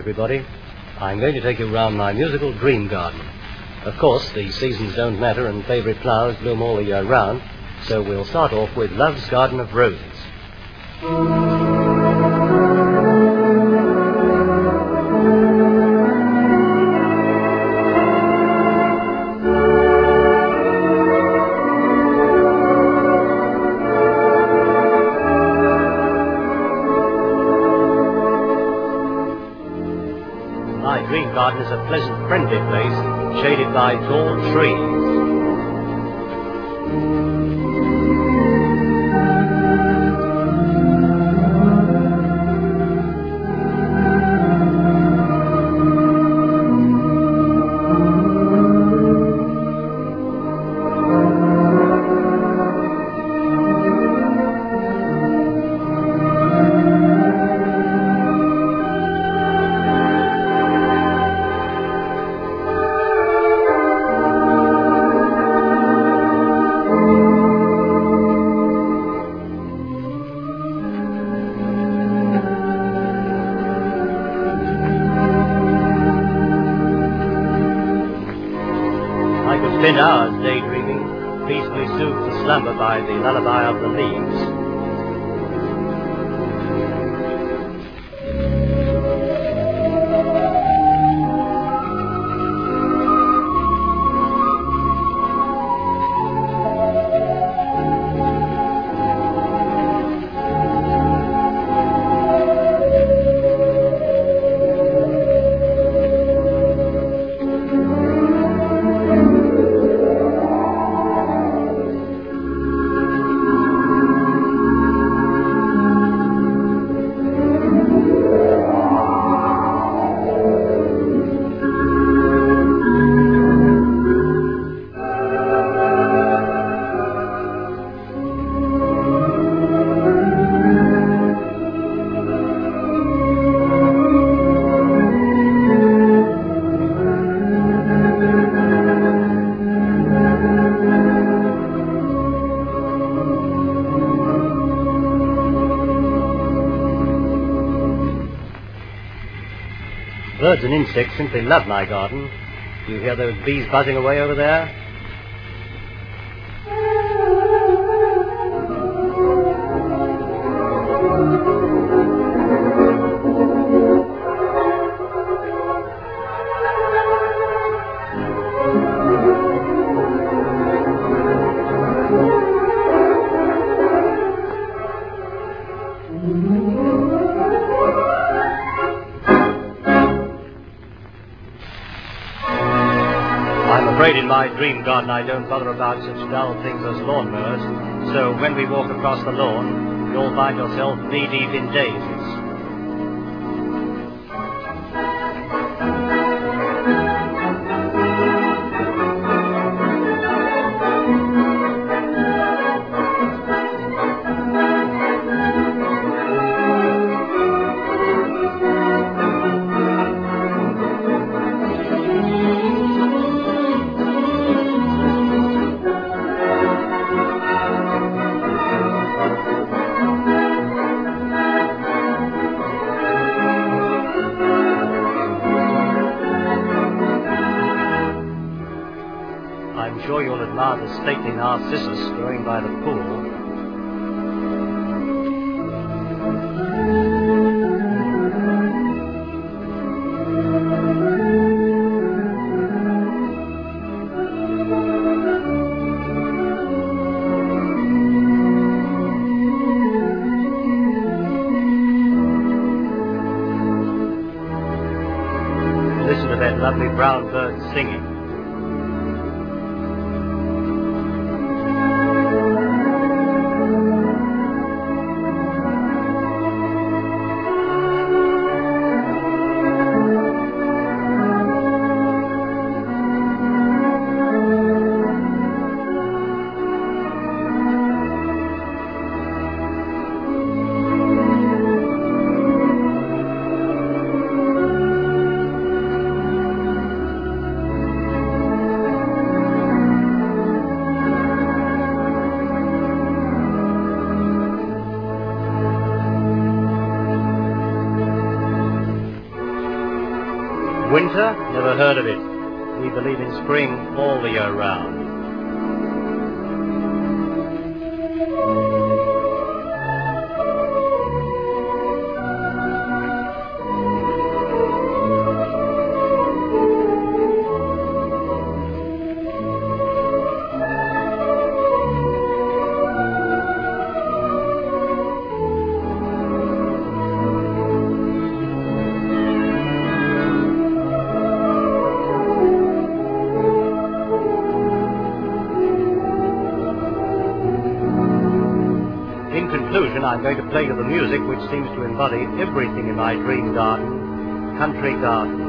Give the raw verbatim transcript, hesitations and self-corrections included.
everybody. I'm going to take you round my musical dream garden. Of course, the seasons don't matter and favourite flowers bloom all the year round, so we'll start off with Love's Garden of Roses. My dream garden is a pleasant, friendly place, shaded by tall trees. I could spend hours daydreaming, peacefully soothed to slumber by the lullaby of the leaves. Birds and insects simply love my garden. Do you hear those bees buzzing away over there? I'm afraid in my dream garden I don't bother about such dull things as lawnmowers, so when we walk across the lawn, you'll find yourself knee-deep in daisies. I'm sure you'll admire the stately narcissus growing by the pool. Listen to that lovely brown bird singing. winter? Never heard of it. We believe in spring all the year round. In conclusion, I'm going to play you the music which seems to embody everything in my dream garden, country garden.